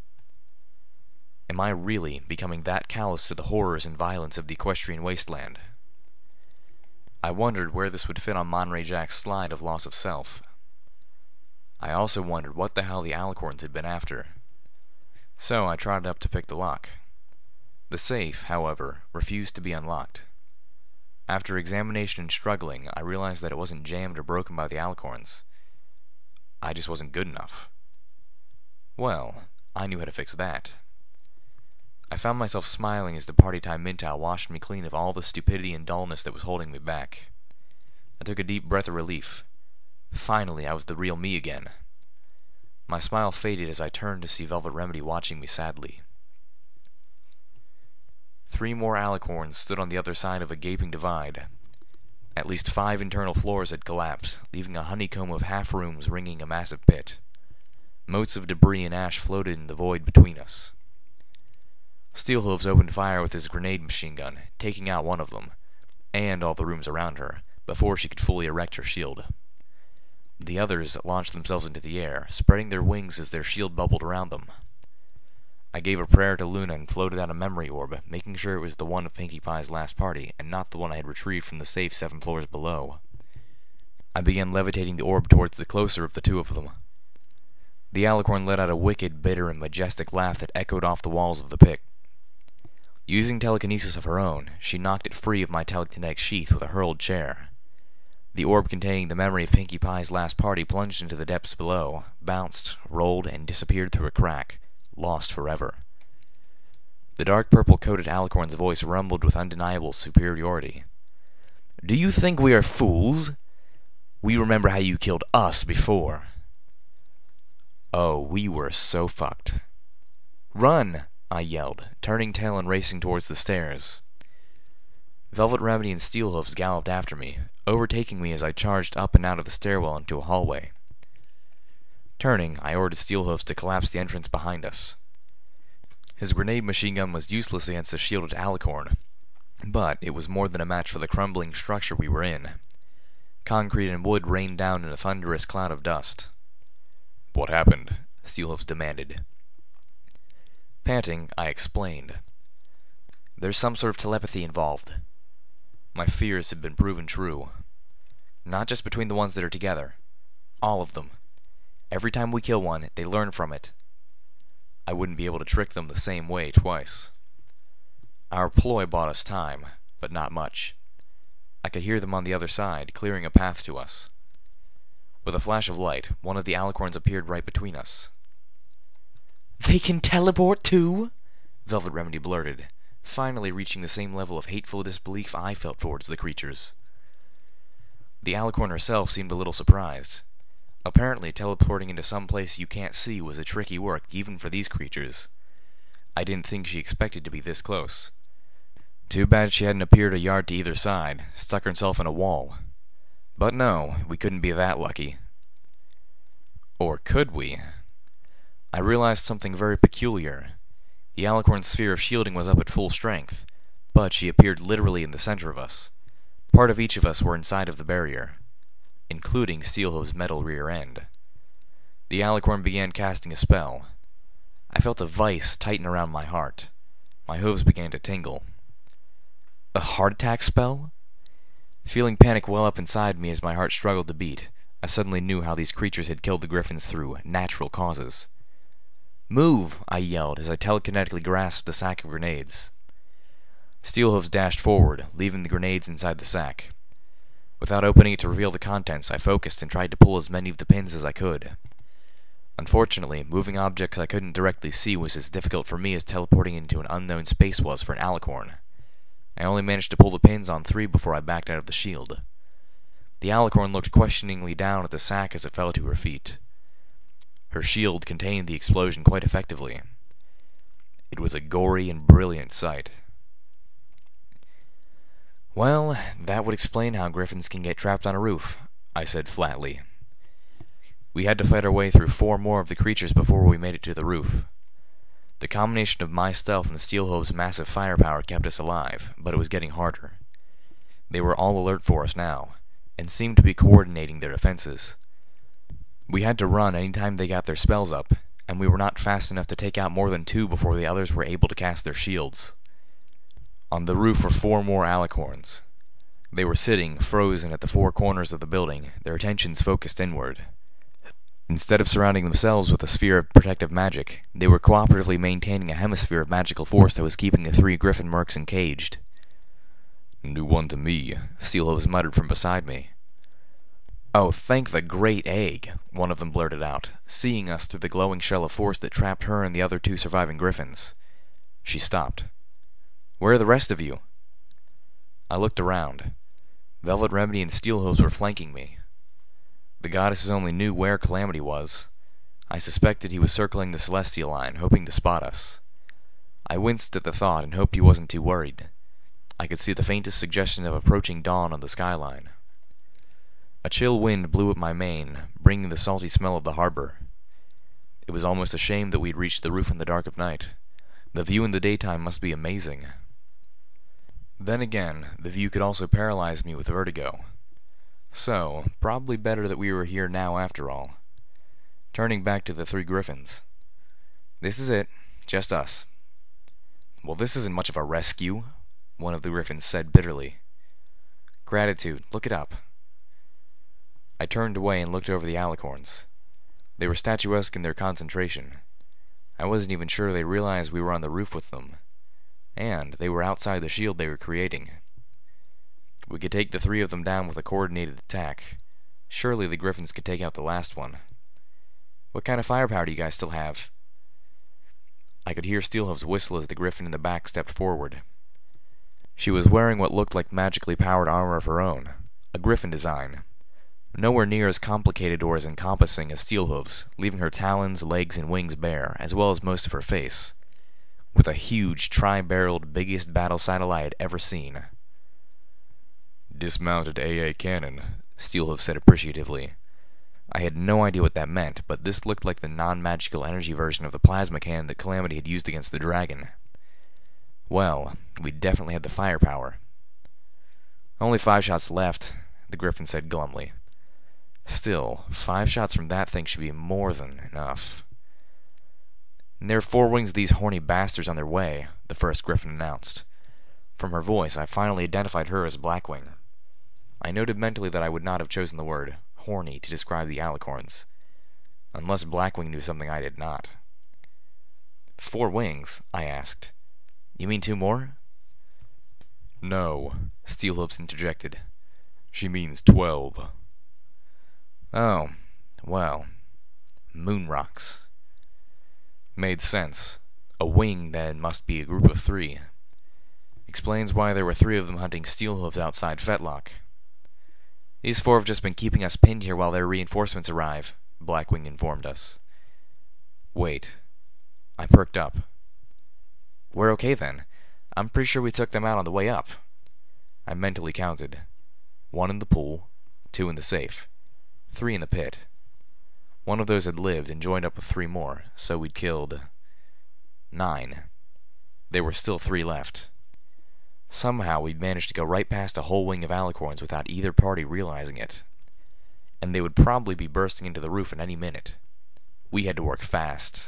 Am I really becoming that callous to the horrors and violence of the equestrian wasteland? I wondered where this would fit on Monterey Jack's slide of loss of self. I also wondered what the hell the alicorns had been after. So I trotted up to pick the lock. The safe, however, refused to be unlocked. After examination and struggling, I realized that it wasn't jammed or broken by the alicorns. I just wasn't good enough. Well, I knew how to fix that. I found myself smiling as the party time Mintow washed me clean of all the stupidity and dullness that was holding me back. I took a deep breath of relief. Finally, I was the real me again. My smile faded as I turned to see Velvet Remedy watching me sadly. 3 more alicorns stood on the other side of a gaping divide. At least 5 internal floors had collapsed, leaving a honeycomb of half-rooms ringing a massive pit. Motes of debris and ash floated in the void between us. Steelhooves opened fire with his grenade machine gun, taking out one of them, and all the rooms around her, before she could fully erect her shield. The others launched themselves into the air, spreading their wings as their shield bubbled around them. I gave a prayer to Luna and floated out a memory orb, making sure it was the one of Pinkie Pie's last party, and not the one I had retrieved from the safe 7 floors below. I began levitating the orb towards the closer of the 2 of them. The alicorn let out a wicked, bitter, and majestic laugh that echoed off the walls of the pit. Using telekinesis of her own, she knocked it free of my telekinetic sheath with a hurled chair. The orb containing the memory of Pinkie Pie's last party plunged into the depths below, bounced, rolled, and disappeared through a crack, lost forever. The dark purple-coated alicorn's voice rumbled with undeniable superiority. "Do you think we are fools? We remember how you killed us before." Oh, we were so fucked. "Run!" I yelled, turning tail and racing towards the stairs. Velvet Remedy and Steelhooves galloped after me, overtaking me as I charged up and out of the stairwell into a hallway. Turning, I ordered Steelhooves to collapse the entrance behind us. His grenade machine gun was useless against the shielded alicorn, but it was more than a match for the crumbling structure we were in. Concrete and wood rained down in a thunderous cloud of dust. "What happened?" Steelhooves demanded. Panting, I explained. "There's some sort of telepathy involved." My fears had been proven true. Not just between the ones that are together. All of them. Every time we kill one, they learn from it. I wouldn't be able to trick them the same way twice. Our ploy bought us time, but not much. I could hear them on the other side, clearing a path to us. With a flash of light, one of the alicorns appeared right between us. "They can teleport too?" Velvet Remedy blurted, finally reaching the same level of hateful disbelief I felt towards the creatures. The alicorn herself seemed a little surprised. Apparently, teleporting into some place you can't see was a tricky work, even for these creatures. I didn't think she expected to be this close. Too bad she hadn't appeared a yard to either side, stuck herself in a wall. But no, we couldn't be that lucky. Or could we? I realized something very peculiar. The alicorn's sphere of shielding was up at full strength, but she appeared literally in the center of us. Part of each of us were inside of the barrier, including Steelhooves' metal rear end. The alicorn began casting a spell. I felt a vice tighten around my heart. My hooves began to tingle. A heart attack spell? Feeling panic well up inside me as my heart struggled to beat, I suddenly knew how these creatures had killed the griffins through natural causes. "Move!" I yelled as I telekinetically grasped the sack of grenades. Steelhooves dashed forward, leaving the grenades inside the sack. Without opening it to reveal the contents, I focused and tried to pull as many of the pins as I could. Unfortunately, moving objects I couldn't directly see was as difficult for me as teleporting into an unknown space was for an alicorn. I only managed to pull the pins on 3 before I backed out of the shield. The alicorn looked questioningly down at the sack as it fell to her feet. Her shield contained the explosion quite effectively. It was a gory and brilliant sight. "Well, that would explain how griffins can get trapped on a roof," I said flatly. We had to fight our way through 4 more of the creatures before we made it to the roof. The combination of my stealth and Steelhooves' massive firepower kept us alive, but it was getting harder. They were all alert for us now, and seemed to be coordinating their defenses. We had to run any time they got their spells up, and we were not fast enough to take out more than 2 before the others were able to cast their shields. On the roof were 4 more alicorns. They were sitting, frozen at the 4 corners of the building, their attentions focused inward. Instead of surrounding themselves with a sphere of protective magic, they were cooperatively maintaining a hemisphere of magical force that was keeping the 3 griffin mercs encaged. "New one to me," Steelhooves muttered from beside me. "Oh, thank the great egg," one of them blurted out, seeing us through the glowing shell of force that trapped her and the other 2 surviving griffins. She stopped. "Where are the rest of you?" I looked around. Velvet Remedy and Steelhooves were flanking me. The goddesses only knew where Calamity was. I suspected he was circling the celestial line, hoping to spot us. I winced at the thought and hoped he wasn't too worried. I could see the faintest suggestion of approaching dawn on the skyline. A chill wind blew at my mane, bringing the salty smell of the harbor. It was almost a shame that we'd reached the roof in the dark of night. The view in the daytime must be amazing. Then again, the view could also paralyze me with vertigo. So, probably better that we were here now after all. Turning back to the 3 griffins. "This is it. Just us." "Well, this isn't much of a rescue," one of the griffins said bitterly. "Gratitude. Look it up." I turned away and looked over the alicorns. They were statuesque in their concentration. I wasn't even sure they realized we were on the roof with them. and they were outside the shield they were creating. We could take the three of them down with a coordinated attack. Surely the Griffins could take out the last one. What kind of firepower do you guys still have? I could hear Steelhoof's whistle as the Griffin in the back stepped forward. She was wearing what looked like magically powered armor of her own, a Griffin design. Nowhere near as complicated or as encompassing as Steelhoof's, leaving her talons, legs, and wings bare, as well as most of her face, with a huge, tri-barreled, biggest battle saddle I had ever seen. Dismounted AA cannon, Steelhoof said appreciatively. I had no idea what that meant, but this looked like the non-magical energy version of the plasma cannon that Calamity had used against the dragon. Well, we definitely had the firepower. Only 5 shots left, the Griffin said glumly. Still, 5 shots from that thing should be more than enough. And there are 4 wings of these horny bastards on their way, the first Griffin announced. From her voice, I finally identified her as Blackwing. I noted mentally that I would not have chosen the word horny to describe the Alicorns, unless Blackwing knew something I did not. 4 wings? I asked. You mean 2 more? No, Steelhooves interjected. She means 12. Oh, well, moon rocks. Made sense. A wing, then, must be a group of 3. Explains why there were 3 of them hunting Steelhooves outside Fetlock. These 4 have just been keeping us pinned here while their reinforcements arrive, Blackwing informed us. Wait. I perked up. We're okay then. I'm pretty sure we took them out on the way up. I mentally counted. 1 in the pool, 2 in the safe, 3 in the pit. 1 of those had lived and joined up with 3 more, so we'd killed 9. There were still 3 left. Somehow we'd managed to go right past a whole wing of Alicorns without either party realizing it. And they would probably be bursting into the roof at any minute. We had to work fast.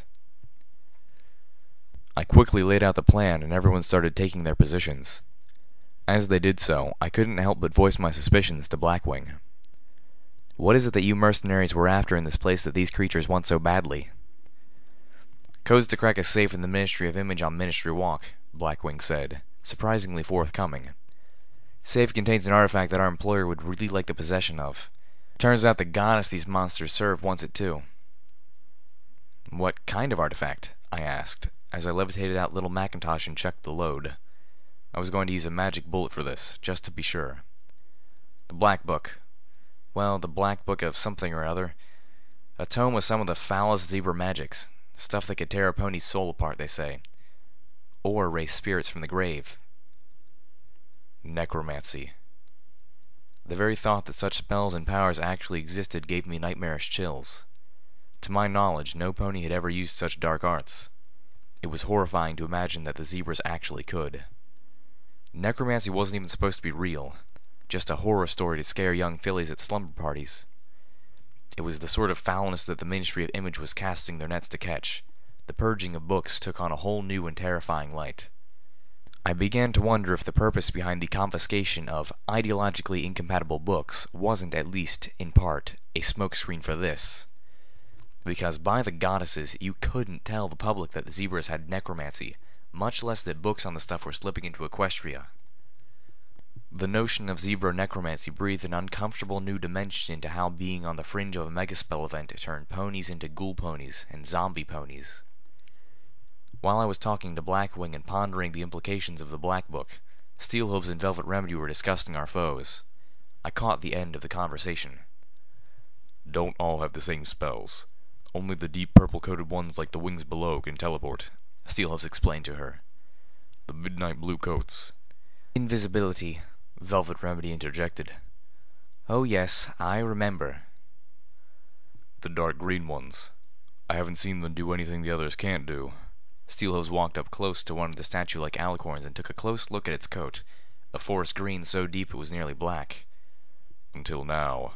I quickly laid out the plan and everyone started taking their positions. As they did so, I couldn't help but voice my suspicions to Blackwing. What is it that you mercenaries were after in this place that these creatures want so badly? Codes to crack a safe in the Ministry of Image on Ministry Walk, Blackwing said, surprisingly forthcoming. Safe contains an artifact that our employer would really like the possession of. Turns out the goddess these monsters serve wants it too. What kind of artifact? I asked, as I levitated out little Macintosh and checked the load. I was going to use a magic bullet for this, just to be sure. The Black Book. Well, the Black Book of something or other. A tome with some of the foulest zebra magics. Stuff that could tear a pony's soul apart, they say. Or raise spirits from the grave. Necromancy. The very thought that such spells and powers actually existed gave me nightmarish chills. To my knowledge, no pony had ever used such dark arts. It was horrifying to imagine that the zebras actually could. Necromancy wasn't even supposed to be real. Just a horror story to scare young fillies at slumber parties. It was the sort of foulness that the Ministry of Image was casting their nets to catch. The purging of books took on a whole new and terrifying light. I began to wonder if the purpose behind the confiscation of ideologically incompatible books wasn't, at least in part, a smokescreen for this. Because by the goddesses, you couldn't tell the public that the zebras had necromancy, much less that books on the stuff were slipping into Equestria. The notion of zebra necromancy breathed an uncomfortable new dimension into how being on the fringe of a megaspell event turned ponies into ghoul ponies and zombie ponies. While I was talking to Blackwing and pondering the implications of the Black Book, Steelhooves and Velvet Remedy were discussing our foes. I caught the end of the conversation. Don't all have the same spells. Only the deep purple-coated ones like the wings below can teleport, Steelhooves explained to her. The midnight blue coats. Invisibility, Velvet Remedy interjected. Oh yes, I remember. The dark green ones. I haven't seen them do anything the others can't do. Steelhooves walked up close to one of the statue-like alicorns and took a close look at its coat, a forest green so deep it was nearly black. Until now.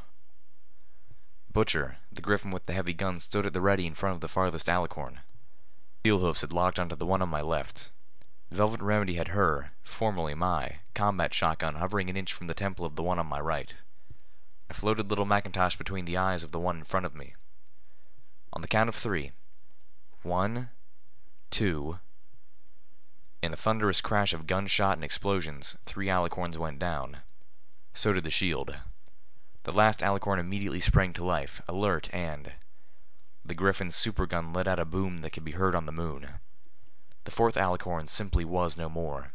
Butcher, the griffin with the heavy gun, stood at the ready in front of the farthest alicorn. Steelhooves had locked onto the one on my left. Velvet Remedy had her, formerly my, combat shotgun hovering an inch from the temple of the one on my right. I floated little Macintosh between the eyes of the one in front of me. On the count of 3. 1, 2... In a thunderous crash of gunshot and explosions, 3 alicorns went down. So did the shield. The last alicorn immediately sprang to life, alert, and the Griffin's supergun let out a boom that could be heard on the moon. The 4th alicorn simply was no more.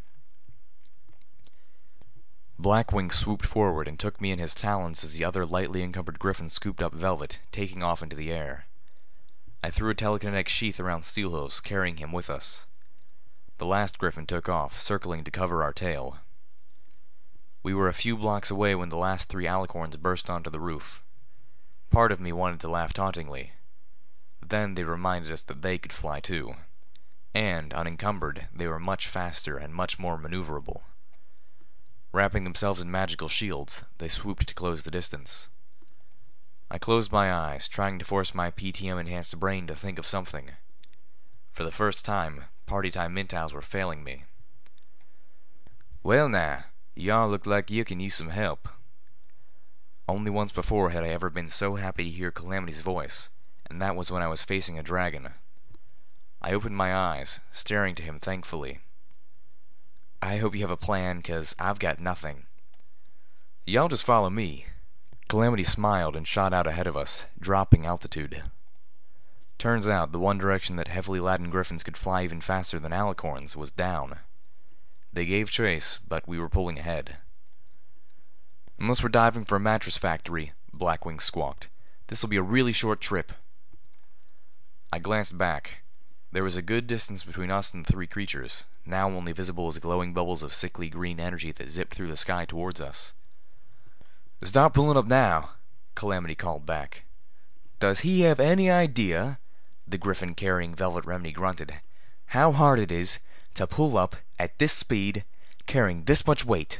Blackwing swooped forward and took me in his talons as the other lightly encumbered Griffin scooped up Velvet, taking off into the air. I threw a telekinetic sheath around Steelhooves, carrying him with us. The last Griffin took off, circling to cover our tail. We were a few blocks away when the last 3 alicorns burst onto the roof. Part of me wanted to laugh tauntingly. Then they reminded us that they could fly too. And, unencumbered, they were much faster and much more maneuverable. Wrapping themselves in magical shields, they swooped to close the distance. I closed my eyes, trying to force my PTM-enhanced brain to think of something. For the first time, party time mentals were failing me. "Well now, y'all look like you can use some help." Only once before had I ever been so happy to hear Calamity's voice, and that was when I was facing a dragon. I opened my eyes, staring to him thankfully. "I hope you have a plan, 'cause I've got nothing." "Y'all just follow me." Calamity smiled and shot out ahead of us, dropping altitude. Turns out the one direction that heavily laden Griffins could fly even faster than alicorns was down. They gave chase, but we were pulling ahead. "Unless we're diving for a mattress factory," Blackwing squawked. "This'll be a really short trip." I glanced back. There was a good distance between us and the 3 creatures, now only visible as glowing bubbles of sickly green energy that zipped through the sky towards us. "Stop pulling up now," Calamity called back. "Does he have any idea," the Griffin carrying Velvet Remedy grunted, "how hard it is to pull up at this speed, carrying this much weight?"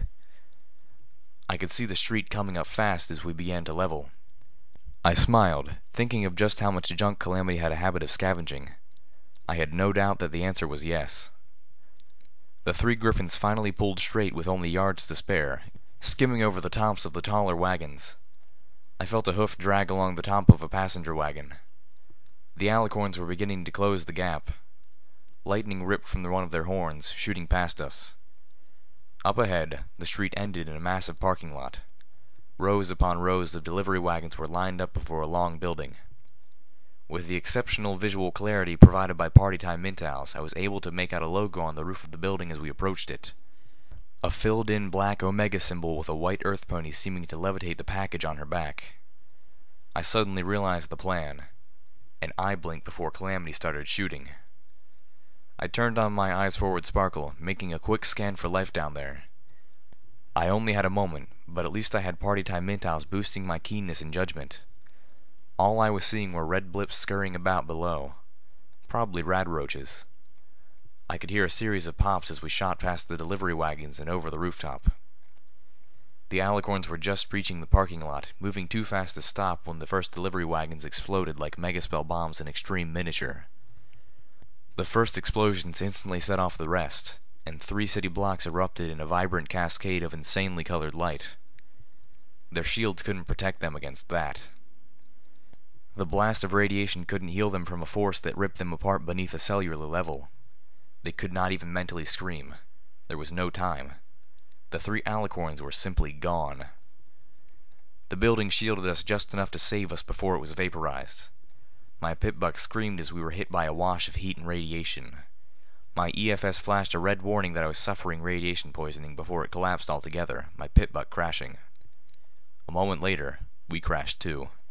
I could see the street coming up fast as we began to level. I smiled, thinking of just how much junk Calamity had a habit of scavenging. I had no doubt that the answer was yes. The 3 Griffins finally pulled straight with only yards to spare, skimming over the tops of the taller wagons. I felt a hoof drag along the top of a passenger wagon. The alicorns were beginning to close the gap. Lightning ripped from one of their horns, shooting past us. Up ahead, the street ended in a massive parking lot. Rows upon rows of delivery wagons were lined up before a long building. With the exceptional visual clarity provided by Party Time Mentals, I was able to make out a logo on the roof of the building as we approached it. A filled-in black Omega symbol with a white earth pony seeming to levitate the package on her back. I suddenly realized the plan. An eye blinked before Calamity started shooting. I turned on my eyes forward sparkle, making a quick scan for life down there. I only had a moment, but at least I had Party Time Mentals boosting my keenness and judgment. All I was seeing were red blips scurrying about below. Probably radroaches. I could hear a series of pops as we shot past the delivery wagons and over the rooftop. The alicorns were just reaching the parking lot, moving too fast to stop when the first delivery wagons exploded like megaspell bombs in extreme miniature. The first explosions instantly set off the rest, and 3 city blocks erupted in a vibrant cascade of insanely colored light. Their shields couldn't protect them against that. The blast of radiation couldn't heal them from a force that ripped them apart beneath a cellular level. They could not even mentally scream. There was no time. The 3 alicorns were simply gone. The building shielded us just enough to save us before it was vaporized. My Pip-Buck screamed as we were hit by a wash of heat and radiation. My EFS flashed a red warning that I was suffering radiation poisoning before it collapsed altogether, my Pip-Buck crashing. A moment later, we crashed too.